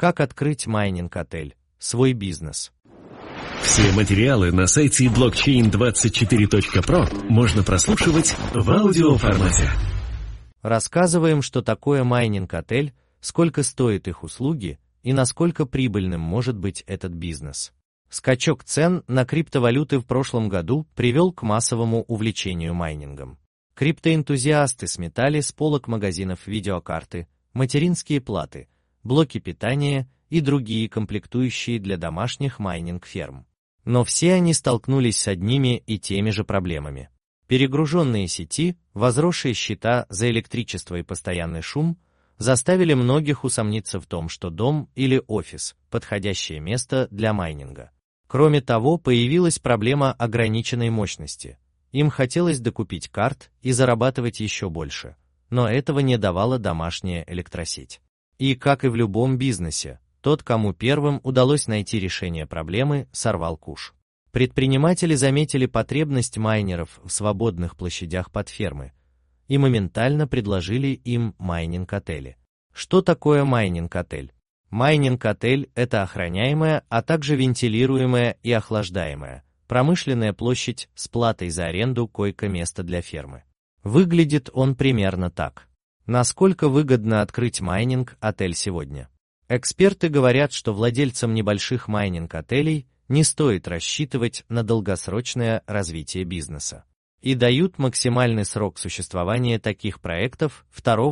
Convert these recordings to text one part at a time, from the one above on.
Как открыть майнинг-отель, свой бизнес. Все материалы на сайте blockchain24.pro можно прослушивать в аудиоформате. Рассказываем, что такое майнинг-отель, сколько стоят их услуги и насколько прибыльным может быть этот бизнес. Скачок цен на криптовалюты в прошлом году привел к массовому увлечению майнингом. Криптоэнтузиасты сметали с полок магазинов видеокарты, материнские платы, блоки питания и другие комплектующие для домашних майнинг-ферм. Но все они столкнулись с одними и теми же проблемами. Перегруженные сети, возросшие счета за электричество и постоянный шум заставили многих усомниться в том, что дом или офис – подходящее место для майнинга. Кроме того, появилась проблема ограниченной мощности. Им хотелось докупить карт и зарабатывать еще больше, но этого не давала домашняя электросеть. И, как и в любом бизнесе, тот, кому первым удалось найти решение проблемы, сорвал куш. Предприниматели заметили потребность майнеров в свободных площадях под фермы и моментально предложили им майнинг-отели. Что такое майнинг-отель? Майнинг-отель – это охраняемая, а также вентилируемая и охлаждаемая, промышленная площадь с платой за аренду койко-места для фермы. Выглядит он примерно так. Насколько выгодно открыть майнинг-отель сегодня? Эксперты говорят, что владельцам небольших майнинг-отелей не стоит рассчитывать на долгосрочное развитие бизнеса. И дают максимальный срок существования таких проектов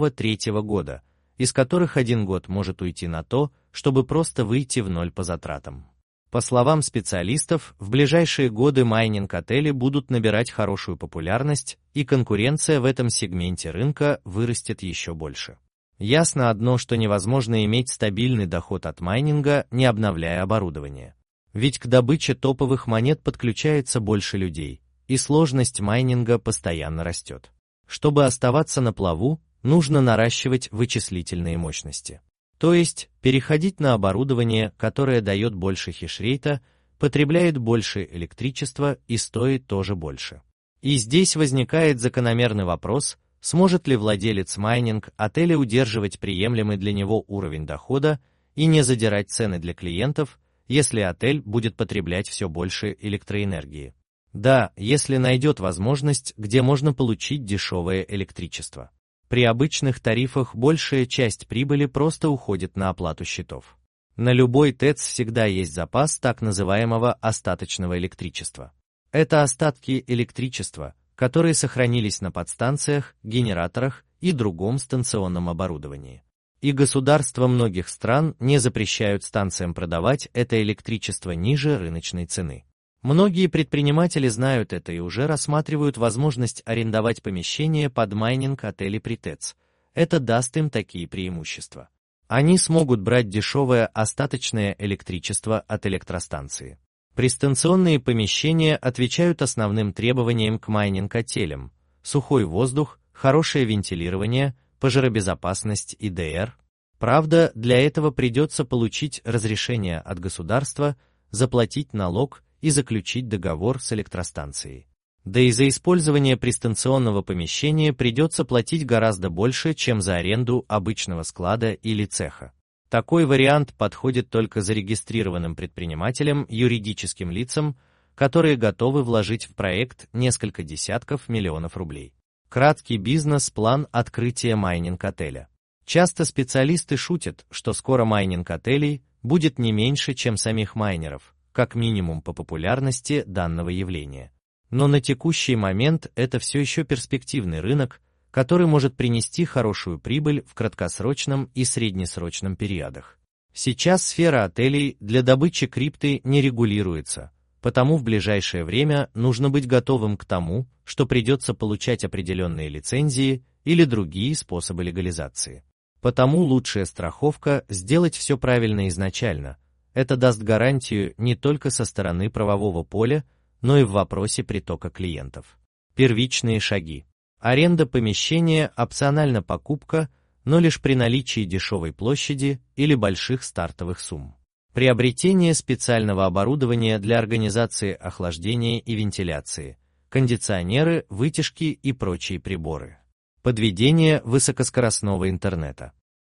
2-3 года, из которых 1 год может уйти на то, чтобы просто выйти в ноль по затратам. По словам специалистов, в ближайшие годы майнинг-отели будут набирать хорошую популярность, и конкуренция в этом сегменте рынка вырастет еще больше. Ясно одно, что невозможно иметь стабильный доход от майнинга, не обновляя оборудование. Ведь к добыче топовых монет подключается больше людей, и сложность майнинга постоянно растет. Чтобы оставаться на плаву, нужно наращивать вычислительные мощности. То есть, переходить на оборудование, которое дает больше хешрейта, потребляет больше электричества и стоит тоже больше. И здесь возникает закономерный вопрос, сможет ли владелец майнинг-отеля удерживать приемлемый для него уровень дохода и не задирать цены для клиентов, если отель будет потреблять все больше электроэнергии. Да, если найдет возможность, где можно получить дешевое электричество. При обычных тарифах большая часть прибыли просто уходит на оплату счетов. На любой ТЭЦ всегда есть запас так называемого остаточного электричества. Это остатки электричества, которые сохранились на подстанциях, генераторах и другом станционном оборудовании. И государства многих стран не запрещают станциям продавать это электричество ниже рыночной цены. Многие предприниматели знают это и уже рассматривают возможность арендовать помещение под майнинг-отели при ТЭЦ. Это даст им такие преимущества. Они смогут брать дешевое остаточное электричество от электростанции. Пристанционные помещения отвечают основным требованиям к майнинг-отелям: сухой воздух, хорошее вентилирование, пожаробезопасность и ДР. Правда, для этого придется получить разрешение от государства, заплатить налог и заключить договор с электростанцией. Да и за использование пристанционного помещения придется платить гораздо больше, чем за аренду обычного склада или цеха. Такой вариант подходит только зарегистрированным предпринимателям, юридическим лицам, которые готовы вложить в проект несколько десятков миллионов рублей. Краткий бизнес-план открытия майнинг-отеля. Часто специалисты шутят, что скоро майнинг-отелей будет не меньше, чем самих майнеров, как минимум по популярности данного явления. Но на текущий момент это все еще перспективный рынок, который может принести хорошую прибыль в краткосрочном и среднесрочном периодах. Сейчас сфера отелей для добычи крипты не регулируется, потому в ближайшее время нужно быть готовым к тому, что придется получать определенные лицензии или другие способы легализации. Потому лучшая страховка – сделать все правильно изначально. Это даст гарантию не только со стороны правового поля, но и в вопросе притока клиентов. Первичные шаги. Аренда помещения, опционально покупка, но лишь при наличии дешевой площади или больших стартовых сумм. Приобретение специального оборудования для организации охлаждения и вентиляции, кондиционеры, вытяжки и прочие приборы. Подведение высокоскоростного интернета.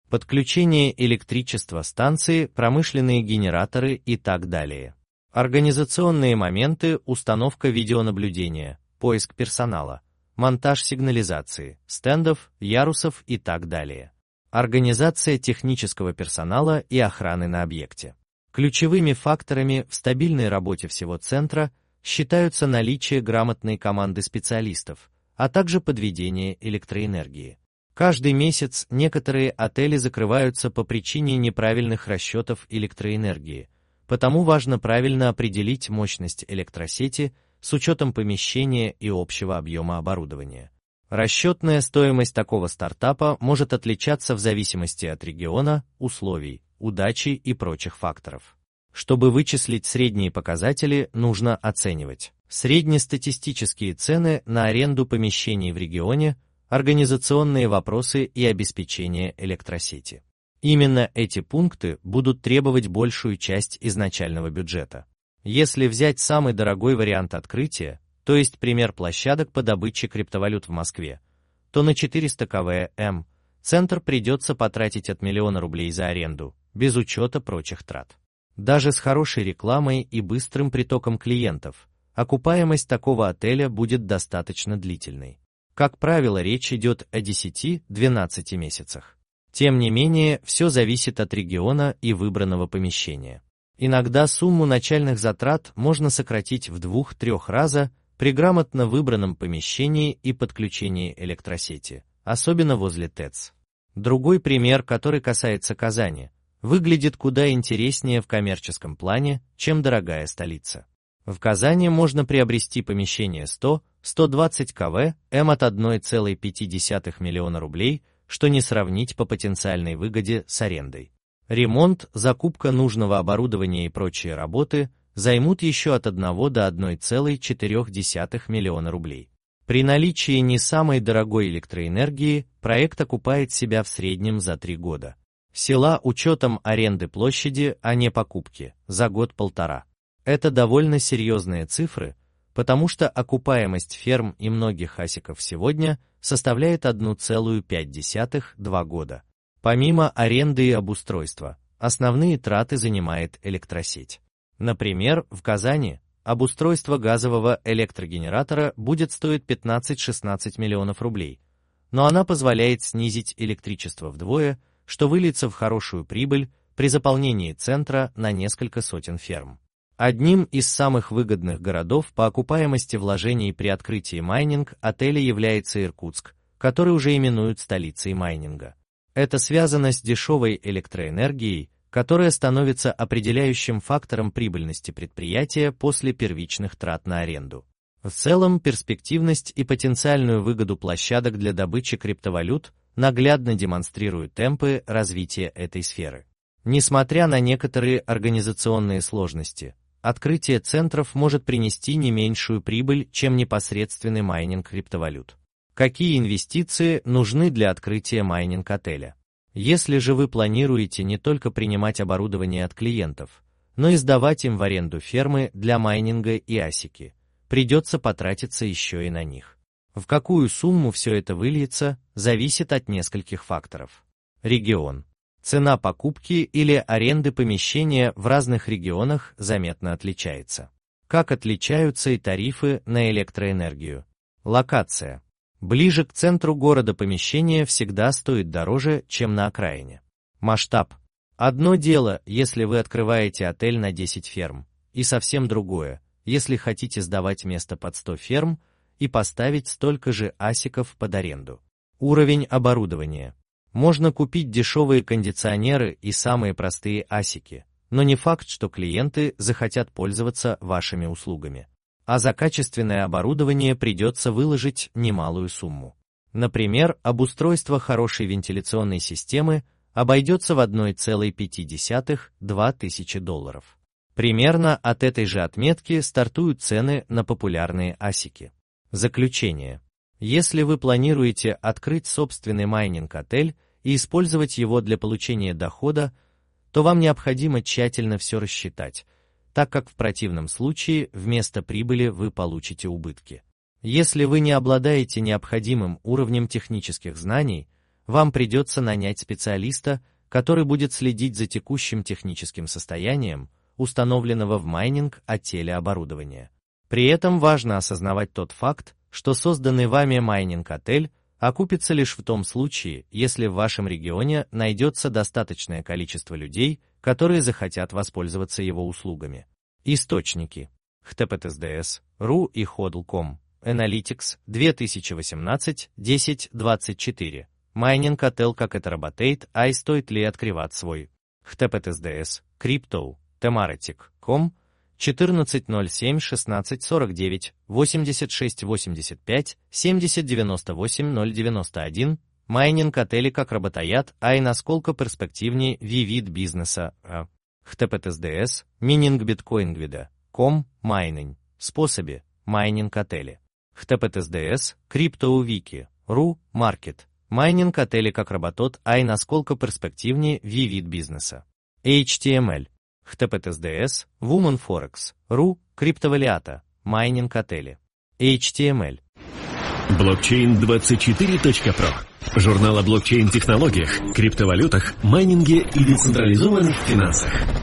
подключение электричества станции, промышленные генераторы и так далее. Организационные моменты, установка видеонаблюдения, поиск персонала, монтаж сигнализации, стендов, ярусов и так далее. Организация технического персонала и охраны на объекте. Ключевыми факторами в стабильной работе всего центра считаются наличие грамотной команды специалистов, а также подведение электроэнергии. Каждый месяц некоторые отели закрываются по причине неправильных расчетов электроэнергии, потому важно правильно определить мощность электросети с учетом помещения и общего объема оборудования. Расчетная стоимость такого стартапа может отличаться в зависимости от региона, условий, удачи и прочих факторов. Чтобы вычислить средние показатели, нужно оценивать среднестатистические цены на аренду помещений в регионе, организационные вопросы и обеспечение электросети. Именно эти пункты будут требовать большую часть изначального бюджета. Если взять самый дорогой вариант открытия, то есть пример площадок по добыче криптовалют в Москве, то на 400 КВМ центр придется потратить от 1 000 000 рублей за аренду, без учета прочих трат. Даже с хорошей рекламой и быстрым притоком клиентов, окупаемость такого отеля будет достаточно длительной. Как правило, речь идет о 10-12 месяцах. Тем не менее, все зависит от региона и выбранного помещения. Иногда сумму начальных затрат можно сократить в 2-3 раза при грамотно выбранном помещении и подключении электросети, особенно возле ТЭЦ. Другой пример, который касается Казани, выглядит куда интереснее в коммерческом плане, чем дорогая столица. В Казани можно приобрести помещение 100-120 КВМ от 1,5 миллиона рублей, что не сравнить по потенциальной выгоде с арендой. Ремонт, закупка нужного оборудования и прочие работы займут еще от 1 до 1,4 миллиона рублей. При наличии не самой дорогой электроэнергии проект окупает себя в среднем за 3 года. Села учетом аренды площади, а не покупки, за год-полтора. Это довольно серьезные цифры, потому что окупаемость ферм и многих асиков сегодня составляет 1,5-2 года. Помимо аренды и обустройства, основные траты занимает электросеть. Например, в Казани обустройство газового электрогенератора будет стоить 15-16 миллионов рублей, но она позволяет снизить электричество вдвое, что выльется в хорошую прибыль при заполнении центра на несколько сотен ферм. Одним из самых выгодных городов по окупаемости вложений при открытии майнинг-отеля является Иркутск, который уже именуют столицей майнинга. Это связано с дешевой электроэнергией, которая становится определяющим фактором прибыльности предприятия после первичных трат на аренду. В целом, перспективность и потенциальную выгоду площадок для добычи криптовалют наглядно демонстрируют темпы развития этой сферы. Несмотря на некоторые организационные сложности, открытие центров может принести не меньшую прибыль, чем непосредственный майнинг криптовалют. Какие инвестиции нужны для открытия майнинг-отеля? Если же вы планируете не только принимать оборудование от клиентов, но и сдавать им в аренду фермы для майнинга и асики, придется потратиться еще и на них. В какую сумму все это выльется, зависит от нескольких факторов. Регион. Цена покупки или аренды помещения в разных регионах заметно отличается. Как отличаются и тарифы на электроэнергию? Локация. Ближе к центру города помещение всегда стоит дороже, чем на окраине. Масштаб. Одно дело, если вы открываете отель на 10 ферм, и совсем другое, если хотите сдавать место под 100 ферм и поставить столько же асиков под аренду. Уровень оборудования. Можно купить дешевые кондиционеры и самые простые асики, но не факт, что клиенты захотят пользоваться вашими услугами. А за качественное оборудование придется выложить немалую сумму. Например, обустройство хорошей вентиляционной системы обойдется в 1,5–2 тысячи долларов. Примерно от этой же отметки стартуют цены на популярные асики. Заключение. Если вы планируете открыть собственный майнинг-отель и использовать его для получения дохода, то вам необходимо тщательно все рассчитать, так как в противном случае вместо прибыли вы получите убытки. Если вы не обладаете необходимым уровнем технических знаний, вам придется нанять специалиста, который будет следить за текущим техническим состоянием установленного в майнинг-отеле оборудования. При этом важно осознавать тот факт, что созданный вами майнинг-отель окупится лишь в том случае, если в вашем регионе найдется достаточное количество людей, которые захотят воспользоваться его услугами. Источники: https://ru и hodl.com, Analytics, 2018, 10-24. Майнинг-отель, как это работает, и стоит ли открывать свой? https://, Crypto, Tematic.com, 14.07.16.49, 86.85, 70.98.091, майнинг-отели как работает, и насколько перспективнее вид бизнеса. https://, miningbitcoin.com, майнинг, способы, майнинг-отели. https://, CryptoWiki.ru, маркет, майнинг-отели как работает, и насколько перспективнее вид бизнеса. HTML. https://, womanforex.ru, криптовалюта, майнинг-отели. HTML. Blockchain24.pro. Журнал о блокчейн-технологиях, криптовалютах, майнинге и децентрализованных финансах.